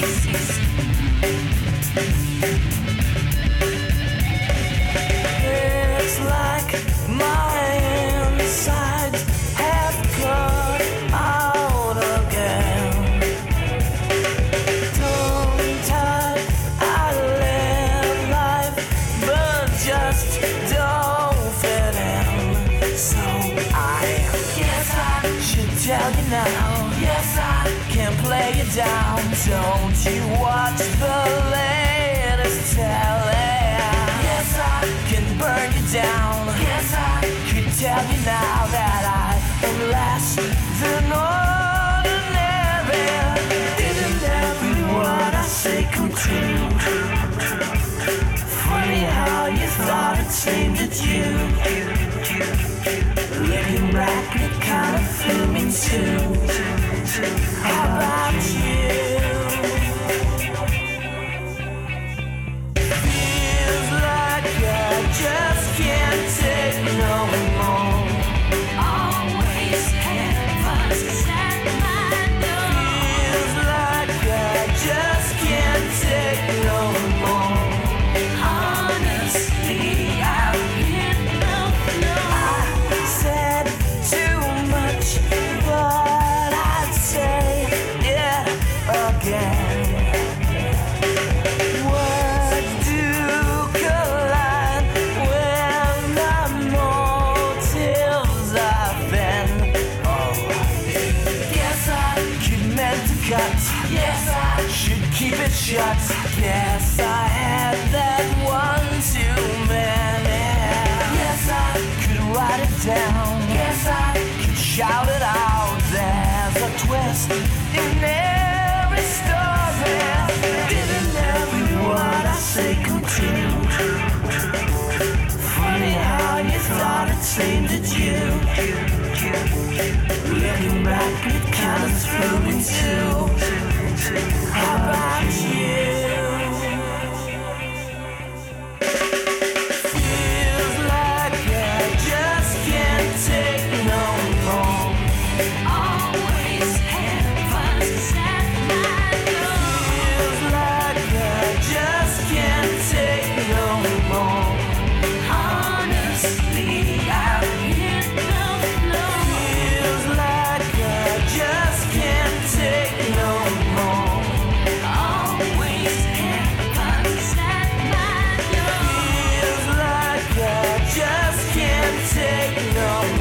It's like my insides have cut out again. Tongue-tied, I live life, but just don't fit in. So I guess I should tell you now. Yes, I can play you down. Don't you watch the latest telly? Yes, I can burn you down. Yes, I could tell you now that I am less than ordinary. Didn't every word I say come true? Funny how you thought it seemed that you. Looking back, it kind of flew me too. How about you? Feels like I just can't take no more. Always heaven's at my door. Feels like I just can't take no more. Honestly, I've hit no floor. I said too much, but I'd say it again. Words do collide when the motives I've been. Oh, guess I could meant to cut. Yes, I should keep it shut. Guess I had that one too many. Yes, I could write it down. Yes, I could shout it out. There's a twist in every story. Didn't every word I say come true? Funny how you thought it seemed that you. Looking back, it kind of threw me too. How about you? Feels like I just can't take no more. Always heaven's at my door. Feels like I just can't take no more. Honestly, I've hit no floor. Feels like I just can't take no more. Always heaven's at my door. Feels like I just can't take no